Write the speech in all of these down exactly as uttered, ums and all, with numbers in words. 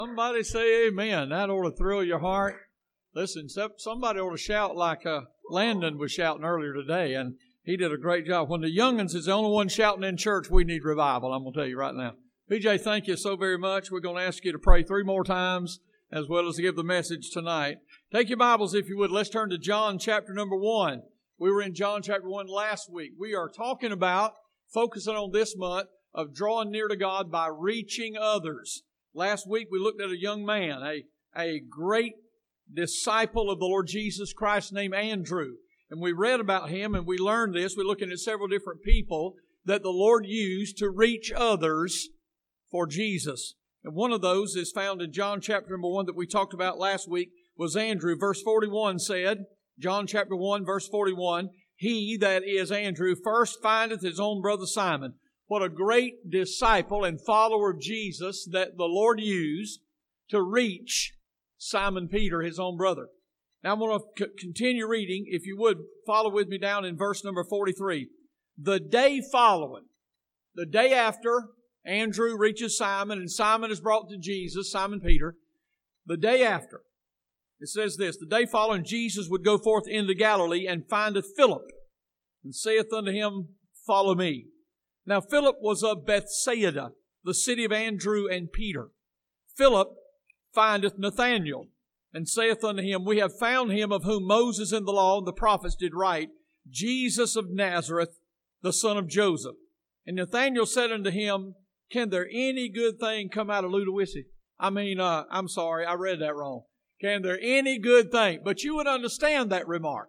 Somebody say amen. That ought to thrill your heart. Listen, somebody ought to shout like uh, Landon was shouting earlier today, and he did a great job. When the young'uns is the only one shouting in church, we need revival, I'm going to tell you right now. P J, thank you so very much. We're going to ask you to pray three more times as well as to give the message tonight. Take your Bibles, if you would. Let's turn to John chapter number one. We were in John chapter one last week. We are talking about, focusing on this month, of drawing near to God by reaching others. Last week we looked at a young man, a, a great disciple of the Lord Jesus Christ named Andrew. And we read about him and we learned this. We're looking at several different people that the Lord used to reach others for Jesus. And one of those is found in John chapter number one that we talked about last week was Andrew. Verse forty-one said, John chapter one verse forty-one, he, that is Andrew, first findeth his own brother Simon. What a great disciple and follower of Jesus that the Lord used to reach Simon Peter, his own brother. Now I'm going to c- continue reading. If you would, follow with me down in verse number forty-three. The day following, the day after Andrew reaches Simon and Simon is brought to Jesus, Simon Peter, the day after, it says this, the day following Jesus would go forth into Galilee and findeth Philip and saith unto him, follow me. Now Philip was of Bethsaida, the city of Andrew and Peter. Philip findeth Nathanael, and saith unto him, we have found him of whom Moses in the law and the prophets did write, Jesus of Nazareth, the son of Joseph. And Nathanael said unto him, can there any good thing come out of Ludowici? I mean, uh, I'm sorry, I read that wrong. Can there any good thing? But you would understand that remark.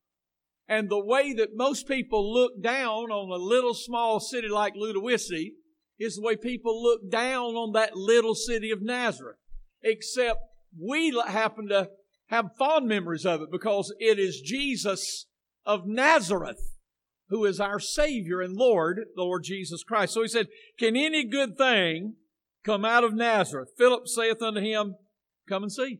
And the way that most people look down on a little small city like Ludowici is the way people look down on that little city of Nazareth. Except we happen to have fond memories of it because it is Jesus of Nazareth who is our Savior and Lord, the Lord Jesus Christ. So he said, can any good thing come out of Nazareth? Philip saith unto him, come and see.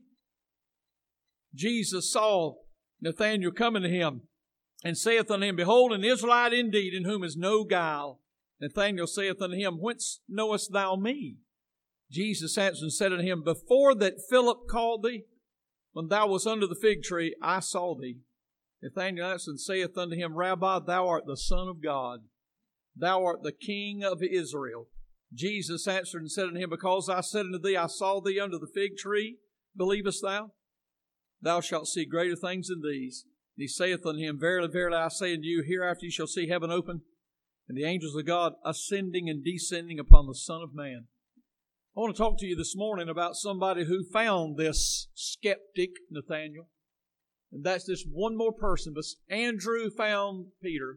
Jesus saw Nathanael coming to him, and saith unto him, behold, an Israelite indeed, in whom is no guile. Nathanael saith unto him, whence knowest thou me? Jesus answered and said unto him, before that Philip called thee, when thou wast under the fig tree, I saw thee. Nathanael answered and saith unto him, Rabbi, thou art the Son of God. Thou art the King of Israel. Jesus answered and said unto him, because I said unto thee, I saw thee under the fig tree, believest thou? Thou shalt see greater things than these. And he saith unto him, verily, verily, I say unto you, hereafter you shall see heaven open, and the angels of God ascending and descending upon the Son of Man. I want to talk to you this morning about somebody who found this skeptic, Nathanael. And that's this one more person. But Andrew found Peter,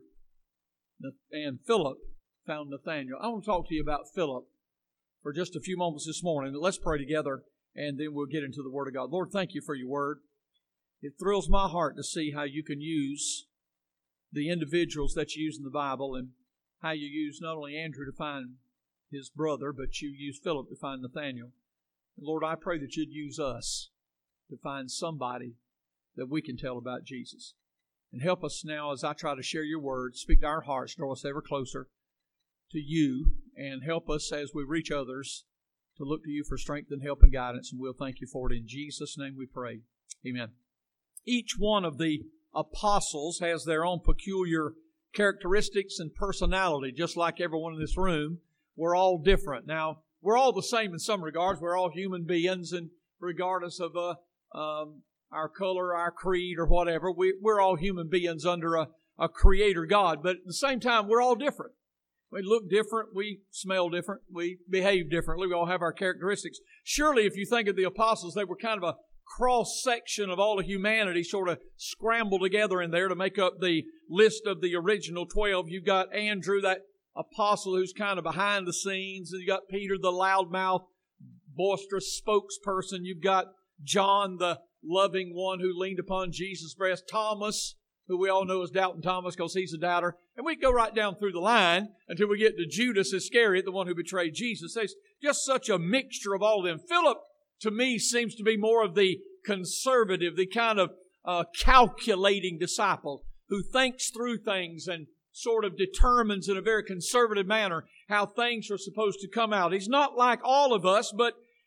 and Philip found Nathanael. I want to talk to you about Philip for just a few moments this morning. Let's pray together, and then we'll get into the Word of God. Lord, thank you for your Word. It thrills my heart to see how you can use the individuals that you use in the Bible and how you use not only Andrew to find his brother, but you use Philip to find Nathanael. And Lord, I pray that you'd use us to find somebody that we can tell about Jesus. And help us now as I try to share your word, speak to our hearts, draw us ever closer to you, and help us as we reach others to look to you for strength and help and guidance. And we'll thank you for it. In Jesus' name we pray. Amen. Each one of the apostles has their own peculiar characteristics and personality, just like everyone in this room. We're all different. Now, we're all the same in some regards. We're all human beings, and regardless of uh, um, our color, our creed, or whatever, we, we're all human beings under a, a Creator God. But at the same time, we're all different. We look different. We smell different. We behave differently. We all have our characteristics. Surely, if you think of the apostles, they were kind of a cross-section of all of humanity sort of scrambled together in there to make up the list of the original twelve. You've got Andrew, that apostle who's kind of behind the scenes, and you've got Peter, the loudmouth, boisterous spokesperson. You've got John, the loving one who leaned upon Jesus' breast. Thomas, who we all know as Doubting Thomas because he's a doubter. And we go right down through the line until we get to Judas Iscariot, the one who betrayed Jesus. There's just such a mixture of all of them. Philip, to me, seems to be more of the conservative, the kind of uh, calculating disciple who thinks through things and sort of determines in a very conservative manner how things are supposed to come out. He's not like all of us, but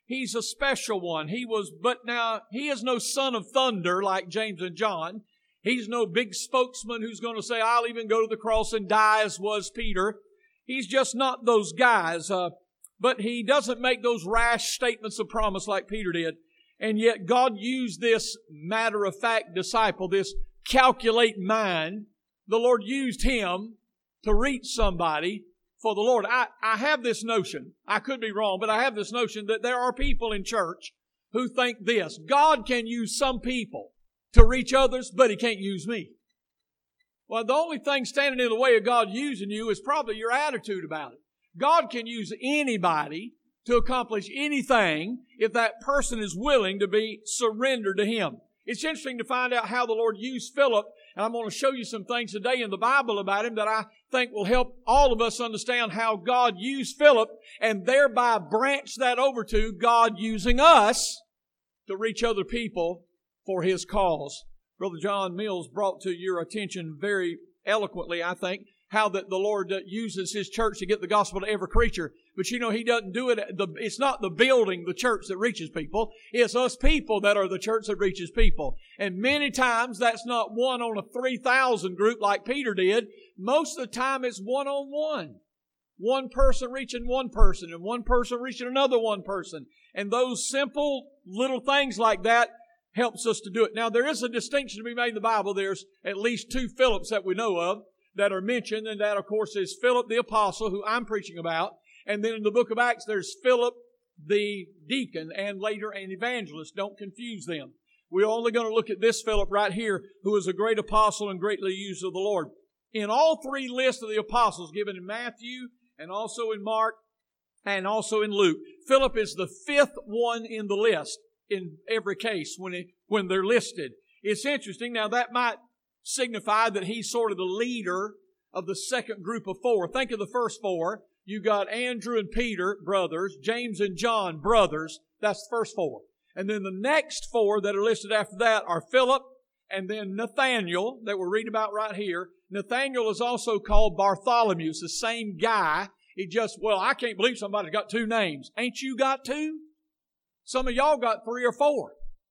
He's a special one. He was, but now, he is no son of thunder like James and John. He's no big spokesman who's going to say, I'll even go to the cross and die as was Peter. He's just not those guys. Uh, but he doesn't make those rash statements of promise like Peter did. And yet God used this matter-of-fact disciple, this calculate mind. The Lord used him to reach somebody for the Lord. I, I have this notion, I could be wrong, but I have this notion that there are people in church who think this: God can use some people to reach others, but He can't use me. Well, the only thing standing in the way of God using you is probably your attitude about it. God can use anybody to accomplish anything if that person is willing to be surrendered to Him. It's interesting to find out how the Lord used Philip, and I'm going to show you some things today in the Bible about him that I think will help all of us understand how God used Philip and thereby branch that over to God using us to reach other people for His cause. Brother John Mills brought to your attention very eloquently, I think, how that the Lord uses His church to get the gospel to every creature. But you know, He doesn't do it, the, it's not the building, the church that reaches people. It's us people that are the church that reaches people. And many times that's not one on a three thousand group like Peter did. Most of the time it's one on one. One person reaching one person and one person reaching another one person. And those simple little things like that helps us to do it. Now there is a distinction to be made in the Bible. There's at least two Philips that we know of that are mentioned, and that, of course, is Philip the apostle, who I'm preaching about. And then in the book of Acts, there's Philip the deacon, and later an evangelist. Don't confuse them. We're only going to look at this Philip right here, who is a great apostle and greatly used of the Lord. In all three lists of the apostles given in Matthew, and also in Mark, and also in Luke, Philip is the fifth one in the list in every case when it, when they're listed. It's interesting. Now, that might signify that he's sort of the leader of the second group of four. Think of the first four. You got Andrew and Peter, brothers, James and John, brothers. That's the first four. And then the next four that are listed after that are Philip and then Nathaniel that we're reading about right here. Nathaniel is also called Bartholomew. It's the same guy. He just, well, I can't believe somebody's got two names. Ain't you got two? Some of y'all got three or four.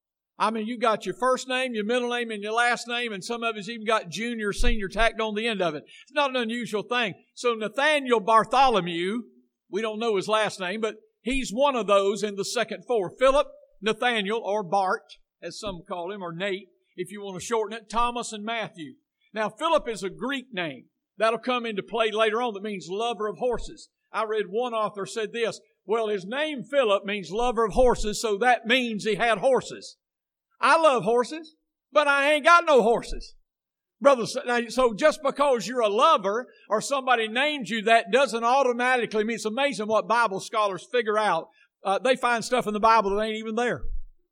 I mean, you got your first name, your middle name, and your last name, and some of us even got junior, senior tacked on the end of it. It's not an unusual thing. So Nathaniel Bartholomew, we don't know his last name, but he's one of those in the second four. Philip, Nathaniel, or Bart, as some call him, or Nate, if you want to shorten it, Thomas and Matthew. Now, Philip is a Greek name. That'll come into play later on. That means lover of horses. I read one author said this: well, his name Philip means lover of horses, so that means he had horses. I love horses, but I ain't got no horses. Brother, so just because you're a lover or somebody named you, that doesn't automatically mean. It's amazing what Bible scholars figure out. Uh, they find stuff in the Bible that ain't even there.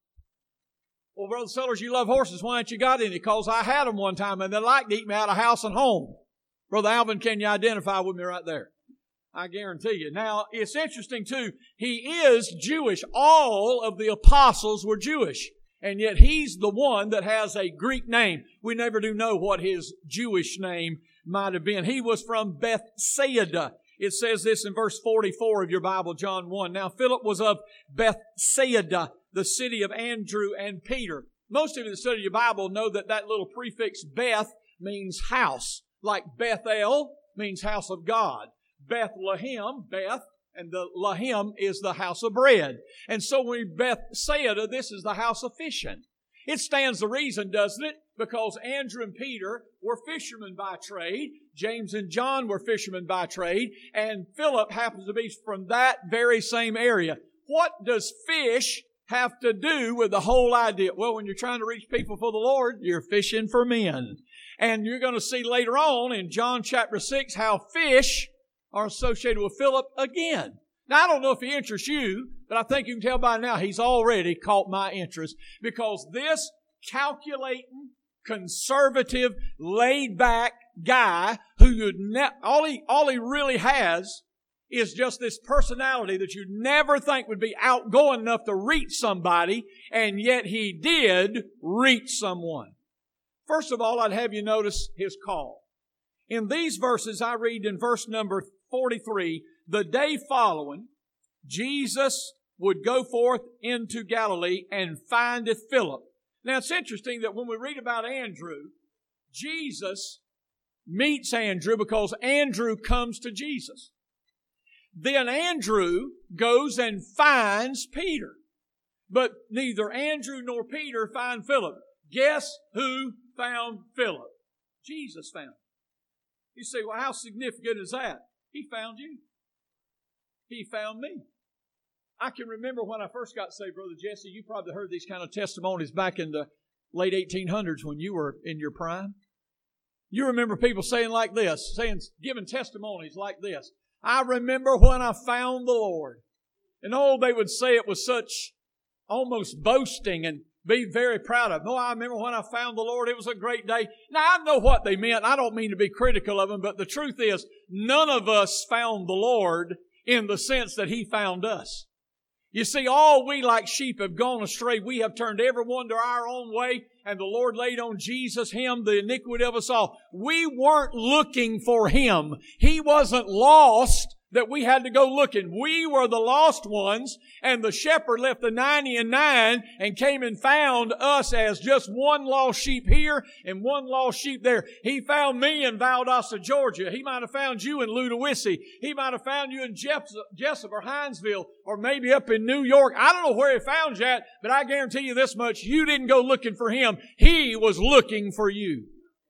Well, Brother Sellers, you love horses. Why ain't you got any? Because I had them one time and they liked to eat me out of house and home. Brother Alvin, can you identify with me right there? I guarantee you. Now, it's interesting too. He is Jewish. All of the apostles were Jewish. And yet he's the one that has a Greek name. We never do know what his Jewish name might have been. He was from Bethsaida. It says this in verse forty-four of your Bible, John one. Now Philip was of Bethsaida, the city of Andrew and Peter. Most of you that study your Bible know that that little prefix Beth means house. Like Bethel means house of God. Bethlehem, Beth, and the Lahem is the house of bread. And so when Bethsaida, this is the house of fishing. It stands to reason, doesn't it? Because Andrew and Peter were fishermen by trade. James and John were fishermen by trade. And Philip happens to be from that very same area. What does fish have to do with the whole idea? Well, when you're trying to reach people for the Lord, you're fishing for men. And you're going to see later on in John chapter six how fish are associated with Philip again. Now, I don't know if he interests you, but I think you can tell by now he's already caught my interest, because this calculating, conservative, laid-back guy who you'd ne- all he all he really has is just this personality that you'd never think would be outgoing enough to reach somebody, and yet he did reach someone. First of all, I'd have you notice his call. In these verses, I read in verse number forty-three, the day following, Jesus would go forth into Galilee and findeth Philip. Now it's interesting that when we read about Andrew, Jesus meets Andrew because Andrew comes to Jesus. Then Andrew goes and finds Peter. But neither Andrew nor Peter find Philip. Guess who found Philip? Jesus found him. You say, well, how significant is that? He found you. He found me. I can remember when I first got saved, Brother Jesse, you probably heard these kind of testimonies back in the late eighteen hundreds when you were in your prime. You remember people saying like this, saying, giving testimonies like this. I remember when I found the Lord. And oh, they would say it was such almost boasting and be very proud of. Oh, I remember when I found the Lord. It was a great day. Now, I know what they meant. I don't mean to be critical of them, but the truth is, none of us found the Lord in the sense that He found us. You see, all we like sheep have gone astray. We have turned everyone to our own way, and the Lord laid on Jesus, Him, the iniquity of us all. We weren't looking for Him. He wasn't lost that we had to go looking. We were the lost ones, and the shepherd left the ninety and nine and came and found us as just one lost sheep here and one lost sheep there. He found me in Valdosta, Georgia. He might have found you in Ludowici. He might have found you in Jessup or Hinesville or maybe up in New York. I don't know where He found you at, but I guarantee you this much. You didn't go looking for Him. He was looking for you.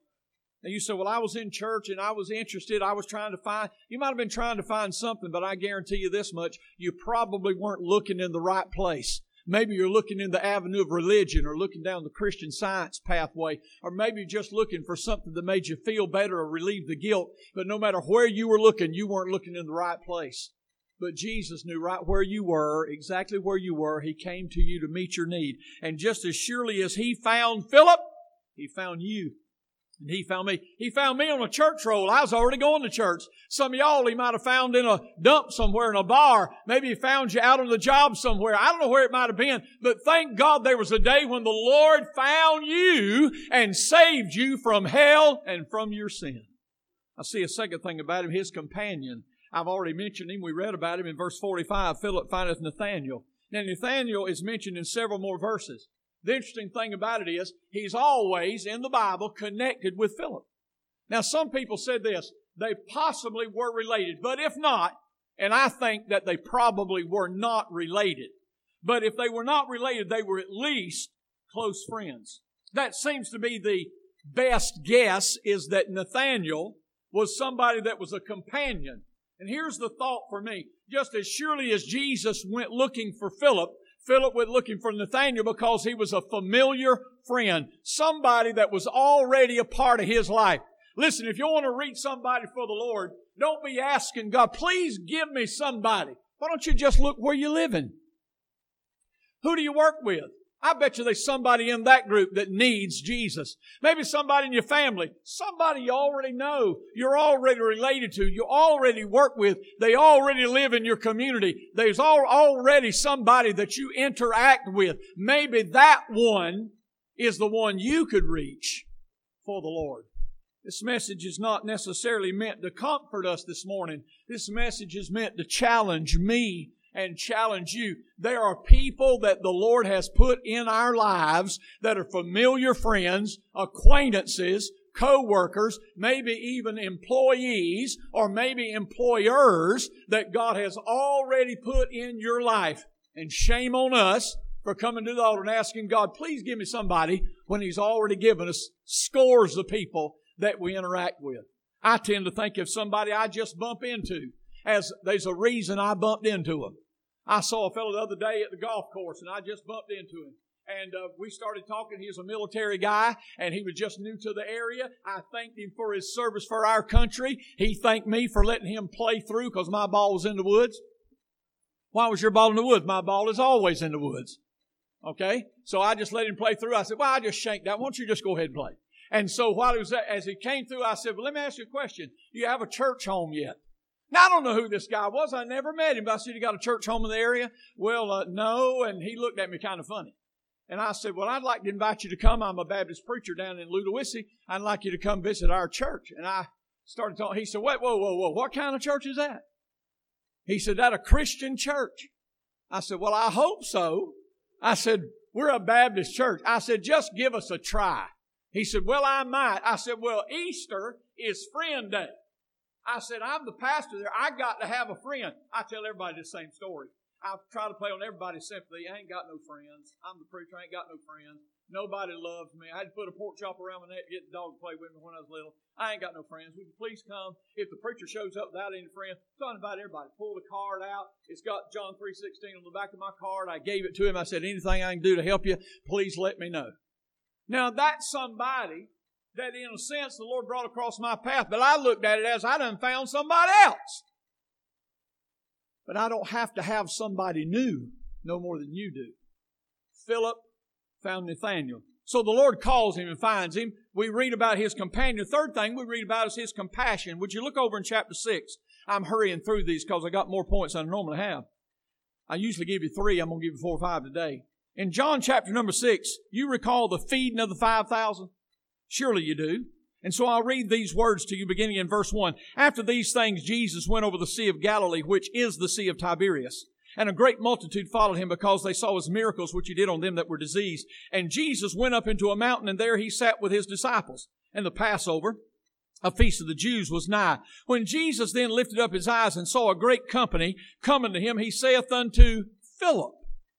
Now you say, well, I was in church and I was interested. I was trying to find, you might have been trying to find something, but I guarantee you this much, you probably weren't looking in the right place. Maybe you're looking in the avenue of religion or looking down the Christian Science pathway, or maybe you're just looking for something that made you feel better or relieve the guilt. But no matter where you were looking, you weren't looking in the right place. But Jesus knew right where you were, exactly where you were. He came to you to meet your need. And just as surely as He found Philip, He found you. And He found me. He found me on a church roll. I was already going to church. Some of y'all He might have found in a dump somewhere in a bar. Maybe He found you out on the job somewhere. I don't know where it might have been. But thank God there was a day when the Lord found you and saved you from hell and from your sin. I see a second thing about Him, His companion. I've already mentioned him. We read about him in verse forty-five. Philip findeth Nathanael. Now Nathanael is mentioned in several more verses. The interesting thing about it is, he's always, in the Bible, connected with Philip. Now, some people said this, they possibly were related, but if not, and I think that they probably were not related, but if they were not related, they were at least close friends. That seems to be the best guess, is that Nathanael was somebody that was a companion. And here's the thought for me. Just as surely as Jesus went looking for Philip, Philip went looking for Nathanael because he was a familiar friend. Somebody that was already a part of his life. Listen, if you want to reach somebody for the Lord, don't be asking God, please give me somebody. Why don't you just look where you're living? Who do you work with? I bet you there's somebody in that group that needs Jesus. Maybe somebody in your family, somebody you already know, you're already related to, you already work with, they already live in your community. There's already somebody that you interact with. Maybe that one is the one you could reach for the Lord. This message is not necessarily meant to comfort us this morning. This message is meant to challenge me and challenge you. There are people that the Lord has put in our lives that are familiar friends, acquaintances, co-workers, maybe even employees, or maybe employers that God has already put in your life. And shame on us for coming to the altar and asking God, please give me somebody, when He's already given us scores of people that we interact with. I tend to think of somebody I just bump into as there's a reason I bumped into them. I saw a fellow the other day at the golf course, and I just bumped into him. And uh, we started talking. He was a military guy, and he was just new to the area. I thanked him for his service for our country. He thanked me for letting him play through because my ball was in the woods. Why was your ball in the woods? My ball is always in the woods. Okay? So I just let him play through. I said, well, I just shanked that. Why don't you just go ahead and play? And so while he was, as he came through, I said, well, let me ask you a question. Do you have a church home yet? Now, I don't know who this guy was. I never met him. But I said, you got a church home in the area? Well, uh, no. And he looked at me kind of funny. And I said, well, I'd like to invite you to come. I'm a Baptist preacher down in Ludowici. I'd like you to come visit our church. And I started talking. He said, wait, whoa, whoa, whoa. What kind of church is that? He said, that a Christian church. I said, well, I hope so. I said, we're a Baptist church. I said, just give us a try. He said, well, I might. I said, well, Easter is friend day. I said, I'm the pastor there. I got to have a friend. I tell everybody the same story. I try to play on everybody's sympathy. I ain't got no friends. I'm the preacher. I ain't got no friends. Nobody loves me. I had to put a pork chop around my neck to get the dog to play with me when I was little. I ain't got no friends. Would you please come? If the preacher shows up without any friends, so I invite everybody. Pull the card out. It's got John three sixteen on the back of my card. I gave it to him. I said, anything I can do to help you, please let me know. Now, that's somebody that, in a sense, the Lord brought across my path, but I looked at it as I done found somebody else. But I don't have to have somebody new no more than you do. Philip found Nathanael. So the Lord calls him and finds him. We read about his companion. The third thing we read about is his compassion. Would you look over in chapter six? I'm hurrying through these because I got more points than I normally have. I usually give you three. I'm going to give you four or five today. In John chapter number six, you recall the feeding of the five thousand? Surely you do. And so I'll read these words to you beginning in verse one. After these things, Jesus went over the Sea of Galilee, which is the Sea of Tiberias. And a great multitude followed him because they saw his miracles which he did on them that were diseased. And Jesus went up into a mountain, and there he sat with his disciples. And the Passover, a feast of the Jews, was nigh. When Jesus then lifted up his eyes and saw a great company coming to him, he saith unto Philip.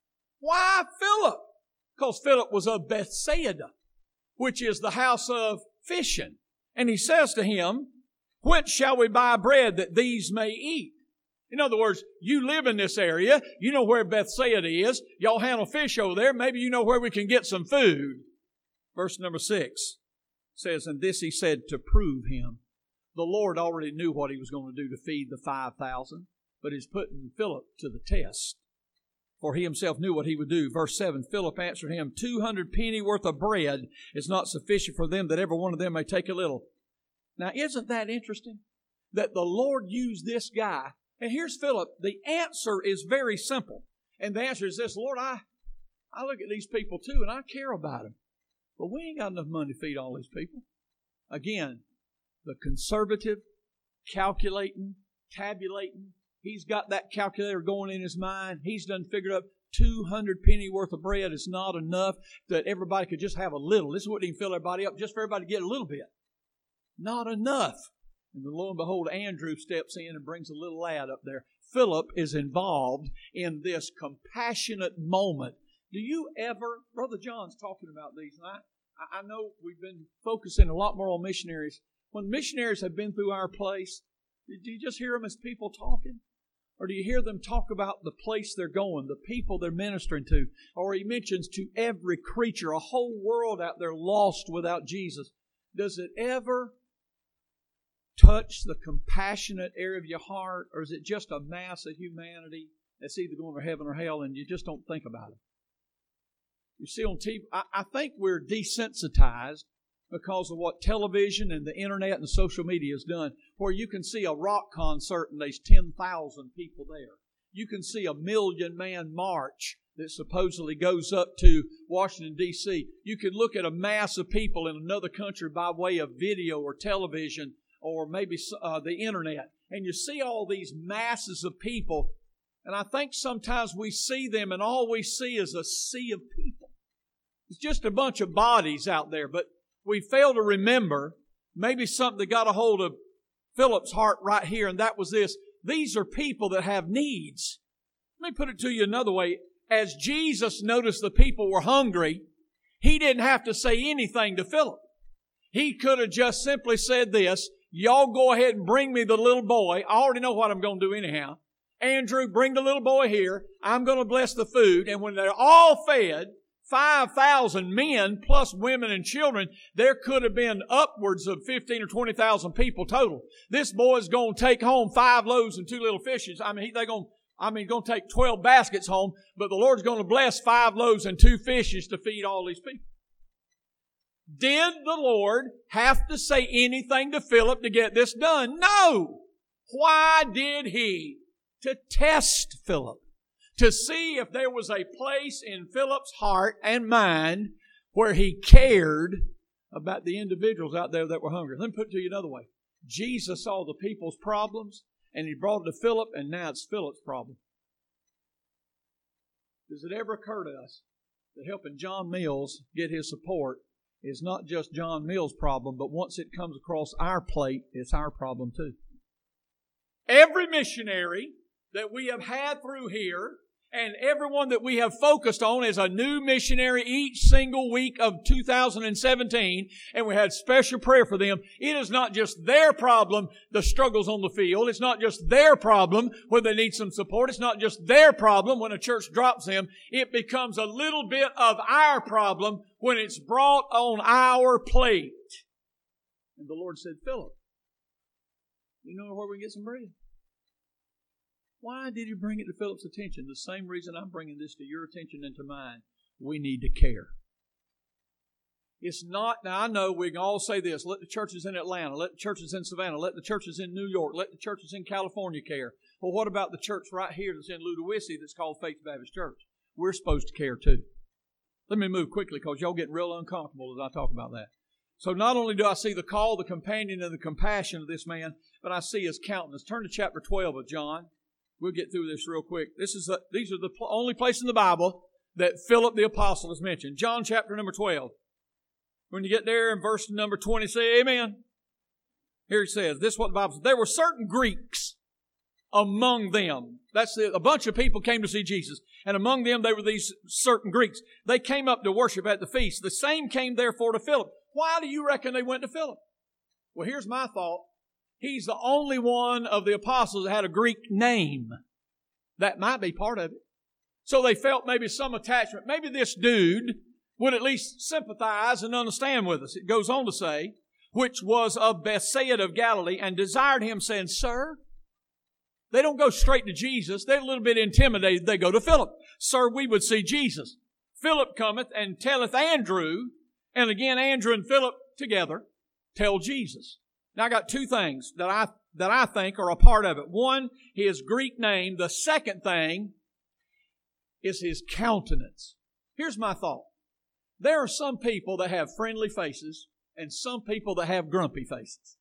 Why Philip? Because Philip was of Bethsaida, which is the house of fishing. And he says to him, whence shall we buy bread that these may eat? In other words, you live in this area. You know where Bethsaida is. Y'all handle fish over there. Maybe you know where we can get some food. Verse number six says, and this he said to prove him. The Lord already knew what he was going to do to feed the five thousand, but he's putting Philip to the test. For he himself knew what he would do. Verse seven, Philip answered him, two hundred penny worth of bread is not sufficient for them, that every one of them may take a little. Now, isn't that interesting? That the Lord used this guy. And here's Philip. The answer is very simple. And the answer is this, Lord, I, I look at these people too, and I care about them. But we ain't got enough money to feed all these people. Again, the conservative, calculating, tabulating, he's got that calculator going in his mind. He's done figured up two hundred penny worth of bread is not enough that everybody could just have a little. This wouldn't even fill everybody up, just for everybody to get a little bit. Not enough. And lo and behold, Andrew steps in and brings a little lad up there. Philip is involved in this compassionate moment. Do you ever, Brother John's talking about these, and I, I know we've been focusing a lot more on missionaries. When missionaries have been through our place, do you just hear them as people talking? Or do you hear them talk about the place they're going, the people they're ministering to? Or he mentions to every creature, a whole world out there lost without Jesus. Does it ever touch the compassionate area of your heart? Or is it just a mass of humanity that's either going to heaven or hell and you just don't think about it? You see on T V, I, I think we're desensitized because of what television and the internet and social media has done, where you can see a rock concert and there's ten thousand people there. You can see a million-man march that supposedly goes up to Washington, D C You can look at a mass of people in another country by way of video or television or maybe uh, the internet, and you see all these masses of people, and I think sometimes we see them and all we see is a sea of people. It's just a bunch of bodies out there, but we fail to remember maybe something that got a hold of Philip's heart right here, and that was this. These are people that have needs. Let me put it to you another way. As Jesus noticed the people were hungry, He didn't have to say anything to Philip. He could have just simply said this, y'all go ahead and bring me the little boy. I already know what I'm going to do anyhow. Andrew, bring the little boy here. I'm going to bless the food. And when they're all fed, five thousand men plus women and children, there could have been upwards of fifteen or twenty thousand people total. This boy's going to take home five loaves and two little fishes. I mean, they're going, I mean, going to take twelve baskets home, but the Lord's going to bless five loaves and two fishes to feed all these people. Did the Lord have to say anything to Philip to get this done? No. Why did He? To test Philip. To see if there was a place in Philip's heart and mind where he cared about the individuals out there that were hungry. Let me put it to you another way. Jesus saw the people's problems and He brought it to Philip, and now it's Philip's problem. Does it ever occur to us that helping John Mills get his support is not just John Mills' problem, but once it comes across our plate, it's our problem too? Every missionary that we have had through here and everyone that we have focused on is a new missionary each single week of two thousand seventeen, and we had special prayer for them. It is not just their problem, the struggles on the field. It's not just their problem when they need some support. It's not just their problem when a church drops them. It becomes a little bit of our problem when it's brought on our plate. And the Lord said, Philip, you know where we can get some bread? Why did He bring it to Philip's attention? The same reason I'm bringing this to your attention and to mine. We need to care. It's not, now I know we can all say this, let the churches in Atlanta, let the churches in Savannah, let the churches in New York, let the churches in California care. Well, what about the church right here that's in Ludowici that's called Faith Baptist Church? We're supposed to care too. Let me move quickly because y'all getting real uncomfortable as I talk about that. So not only do I see the call, the companion, and the compassion of this man, but I see his countenance. Turn to chapter twelve of John. We'll get through this real quick. This is the, these are the only place in the Bible that Philip the Apostle is mentioned. John chapter number twelve. When you get there in verse number twenty, say amen. Here he says, this is what the Bible says. There were certain Greeks among them. That's it. A bunch of people came to see Jesus. And among them, there were these certain Greeks. They came up to worship at the feast. The same came therefore to Philip. Why do you reckon they went to Philip? Well, here's my thought. He's the only one of the apostles that had a Greek name. That might be part of it. So they felt maybe some attachment. Maybe this dude would at least sympathize and understand with us. It goes on to say, which was of Bethsaida of Galilee, and desired him, saying, Sir, they don't go straight to Jesus. They're a little bit intimidated. They go to Philip. Sir, we would see Jesus. Philip cometh and telleth Andrew, and again Andrew and Philip together tell Jesus. Now I got two things that I that I think are a part of it. One, his Greek name. The second thing is his countenance. Here's my thought. There are some people that have friendly faces and some people that have grumpy faces.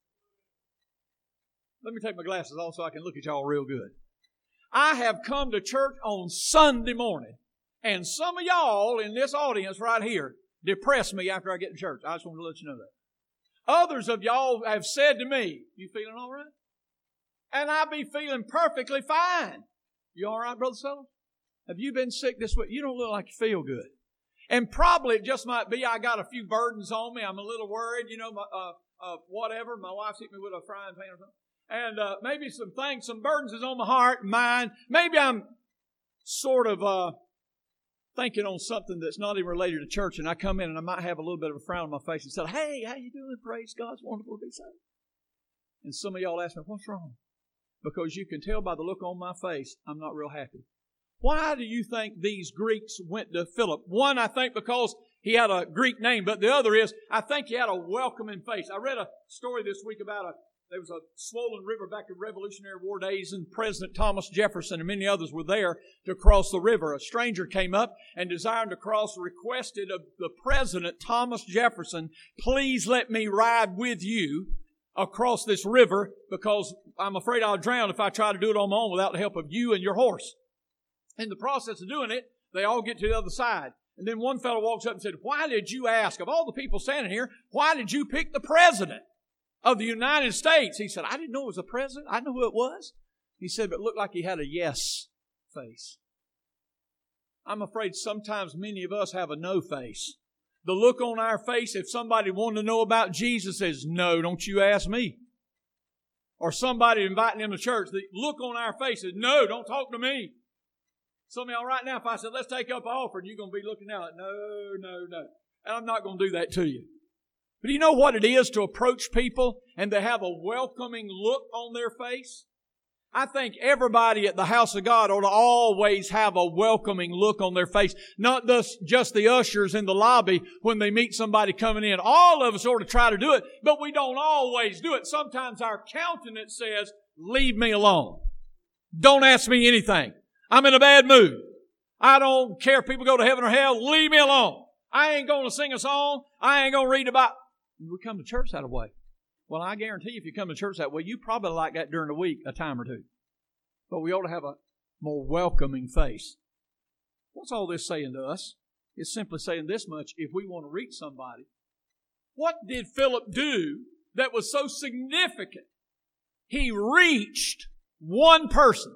Let me take my glasses off so I can look at y'all real good. I have come to church on Sunday morning, and some of y'all in this audience right here depress me after I get to church. I just want to let you know that. Others of y'all have said to me, you feeling all right? And I be feeling perfectly fine. You all right, Brother Sellers? Have you been sick this week? You don't look like you feel good. And probably it just might be I got a few burdens on me. I'm a little worried, you know, uh, uh, whatever. My wife's hit me with a frying pan or something. And uh, maybe some things, some burdens is on my heart and mind. Maybe I'm sort of uh, thinking on something that's not even related to church, and I come in and I might have a little bit of a frown on my face and say, hey, how you doing? Praise God. It's wonderful to be saved. And some of y'all ask me, what's wrong? Because you can tell by the look on my face, I'm not real happy. Why do you think these Greeks went to Philip? One, I think because he had a Greek name, but the other is, I think he had a welcoming face. I read a story this week about a There was a swollen river back in Revolutionary War days, and President Thomas Jefferson and many others were there to cross the river. A stranger came up and desiring to cross requested of the President, Thomas Jefferson, please let me ride with you across this river because I'm afraid I'll drown if I try to do it on my own without the help of you and your horse. In the process of doing it, they all get to the other side. And then one fellow walks up and said, why did you ask, of all the people standing here, why did you pick the President of the United States? He said, I didn't know it was a president. I know who it was. He said, but it looked like he had a yes face. I'm afraid sometimes many of us have a no face. The look on our face, if somebody wanted to know about Jesus, says, no, don't you ask me. Or somebody inviting them to church, the look on our face is, no, don't talk to me. Some of y'all right now, if I said, let's take up an offering, you're going to be looking out like, no, no, no. And I'm not going to do that to you. But do you know what it is to approach people and to have a welcoming look on their face? I think everybody at the house of God ought to always have a welcoming look on their face. Not just the ushers in the lobby when they meet somebody coming in. All of us ought to try to do it, but we don't always do it. Sometimes our countenance says, leave me alone. Don't ask me anything. I'm in a bad mood. I don't care if people go to heaven or hell. Leave me alone. I ain't going to sing a song. I ain't going to read about... We come to church that way. Well, I guarantee you if you come to church that way, you probably like that during the week a time or two. But we ought to have a more welcoming face. What's all this saying to us? It's simply saying this much: if we want to reach somebody, what did Philip do that was so significant? He reached one person.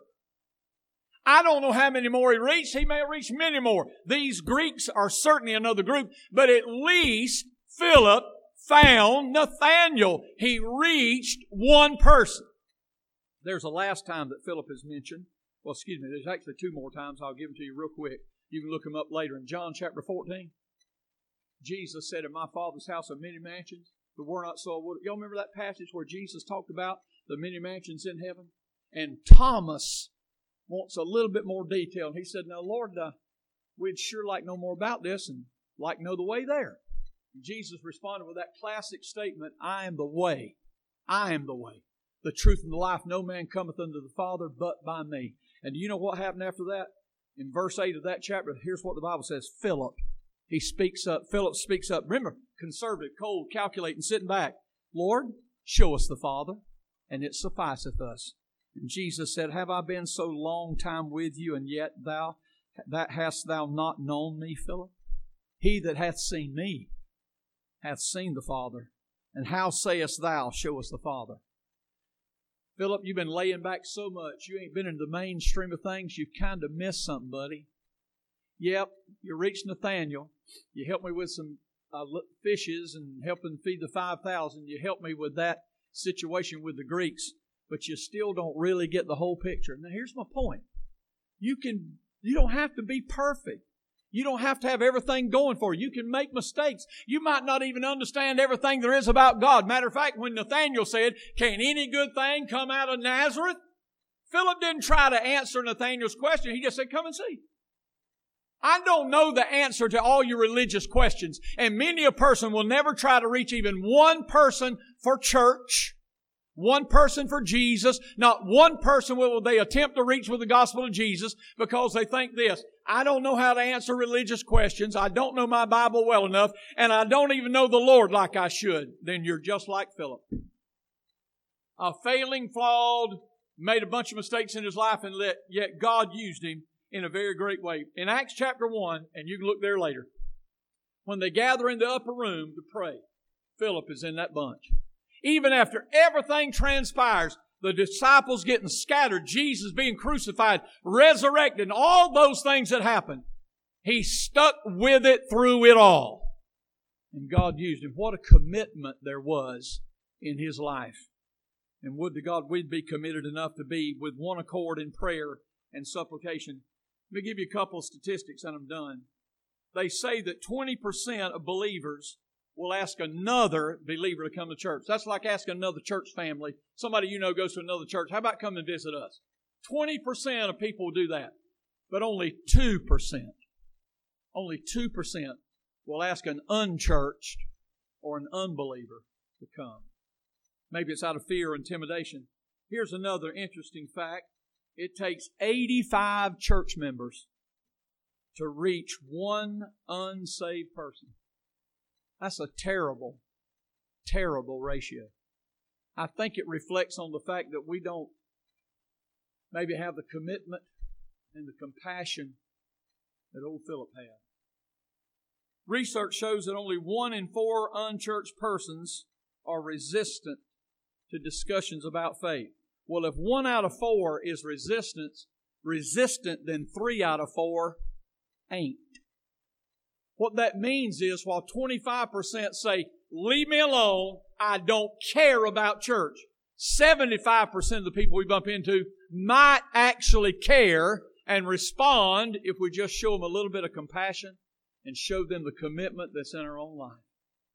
I don't know how many more he reached. He may have reached many more. These Greeks are certainly another group, but at least Philip found Nathanael. He reached one person. There's a last time that Philip is mentioned. Well, excuse me, there's actually two more times. I'll give them to you real quick. You can look them up later. In John chapter fourteen, Jesus said, in my Father's house are many mansions. But we're not so. Y'all remember that passage where Jesus talked about the many mansions in heaven? And Thomas wants a little bit more detail. And he said, now, Lord, uh, we'd sure like to know more about this and like to know the way there. And Jesus responded with that classic statement, I am the way. I am the way, the truth, and the life. No man cometh unto the Father but by me. And do you know what happened after that? In verse eight of that chapter, here's what the Bible says. Philip, he speaks up. Philip speaks up. Remember, conservative, cold, calculating, sitting back. Lord, show us the Father, and it sufficeth us. And Jesus said, have I been so long time with you, and yet thou that hast thou not known me, Philip? He that hath seen me hath seen the Father. And how sayest thou, show us the Father? Philip, you've been laying back so much. You ain't been in the mainstream of things. You've kind of missed something, buddy. Yep, you reached Nathanael. You helped me with some uh, fishes and helping feed the five thousand. You helped me with that situation with the Greeks. But you still don't really get the whole picture. Now, here's my point. You can, you don't have to be perfect. You don't have to have everything going for you. You can make mistakes. You might not even understand everything there is about God. Matter of fact, when Nathanael said, can any good thing come out of Nazareth? Philip didn't try to answer Nathanael's question. He just said, come and see. I don't know the answer to all your religious questions. And many a person will never try to reach even one person for church. One person for Jesus. Not one person will they attempt to reach with the gospel of Jesus because they think this. I don't know how to answer religious questions. I don't know my Bible well enough. And I don't even know the Lord like I should. Then you're just like Philip. A failing, flawed, made a bunch of mistakes in his life, and let, yet God used him in a very great way. In Acts chapter one, and you can look there later, when they gather in the upper room to pray, Philip is in that bunch. Even after everything transpires, the disciples getting scattered, Jesus being crucified, resurrected, and all those things that happened, he stuck with it through it all. And God used him. What a commitment there was in his life. And would to God we'd be committed enough to be with one accord in prayer and supplication. Let me give you a couple of statistics and I'm done. They say that twenty percent of believers will ask another believer to come to church. That's like asking another church family. Somebody you know goes to another church. How about come and visit us? twenty percent of people will do that. But only two percent, only two percent will ask an unchurched or an unbeliever to come. Maybe it's out of fear or intimidation. Here's another interesting fact. It takes eighty-five church members to reach one unsaved person. That's a terrible, terrible ratio. I think it reflects on the fact that we don't maybe have the commitment and the compassion that old Philip had. Research shows that only one in four unchurched persons are resistant to discussions about faith. Well, if one out of four is resistance, resistant, then three out of four ain't. What that means is while twenty-five percent say, leave me alone, I don't care about church, seventy-five percent of the people we bump into might actually care and respond if we just show them a little bit of compassion and show them the commitment that's in our own life.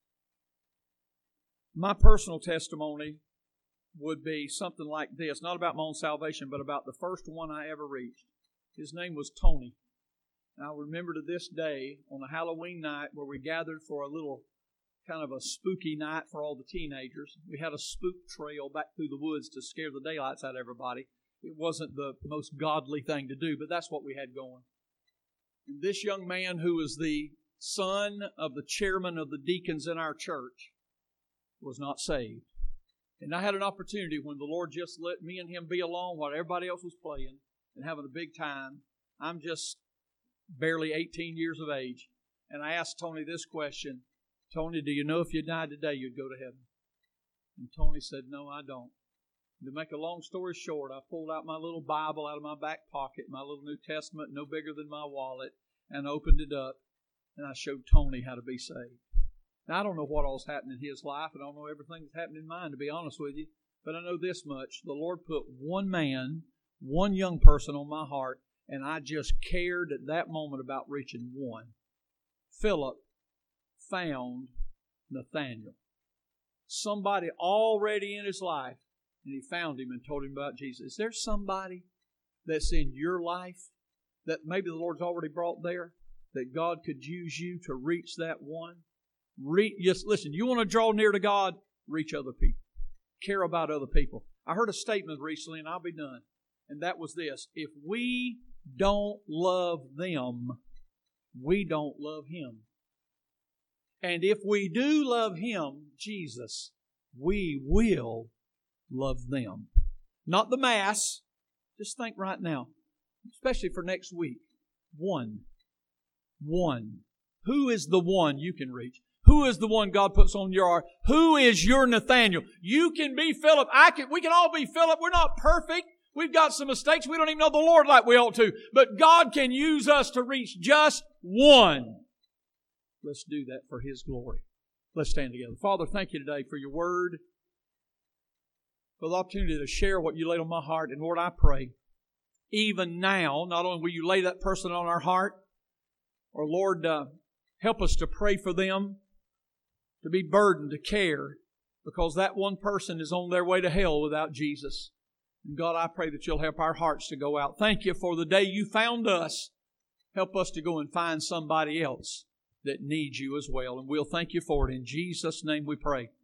My personal testimony would be something like this, not about my own salvation, but about the first one I ever reached. His name was Tony. And I remember to this day, on a Halloween night where we gathered for a little kind of a spooky night for all the teenagers. We had a spook trail back through the woods to scare the daylights out of everybody. It wasn't the most godly thing to do, but that's what we had going. And this young man, who was the son of the chairman of the deacons in our church, was not saved. And I had an opportunity when the Lord just let me and him be alone while everybody else was playing and having a big time. I'm just barely eighteen years of age. And I asked Tony this question, Tony, do you know if you died today you'd go to heaven? And Tony said, no, I don't. To make a long story short, I pulled out my little Bible out of my back pocket, my little New Testament, no bigger than my wallet, and opened it up, and I showed Tony how to be saved. Now, I don't know what all's happened in his life, and I don't know everything that's happened in mine, to be honest with you, but I know this much. The Lord put one man, one young person on my heart, and I just cared at that moment about reaching one. Philip found Nathanael. Somebody already in his life, and he found him and told him about Jesus. Is there somebody that's in your life that maybe the Lord's already brought there, that God could use you to reach that one? Re- yes, listen, you want to draw near to God, reach other people. Care about other people. I heard a statement recently, and I'll be done, and that was this: if we don't love them, we don't love Him. And if we do love Him, Jesus, we will love them. Not the mass. Just think right now, especially for next week. One. One. Who is the one you can reach? Who is the one God puts on your heart? Who is your Nathaniel? You can be Philip. I can. We can all be Philip. We're not perfect. We've got some mistakes. We don't even know the Lord like we ought to. But God can use us to reach just one. Let's do that for His glory. Let's stand together. Father, thank you today for your word, for the opportunity to share what you laid on my heart. And Lord, I pray, even now, not only will you lay that person on our heart, or Lord, uh, help us to pray for them, to be burdened, to care, because that one person is on their way to hell without Jesus. And God, I pray that you'll help our hearts to go out. Thank you for the day you found us. Help us to go and find somebody else that needs you as well. And we'll thank you for it. In Jesus' name we pray.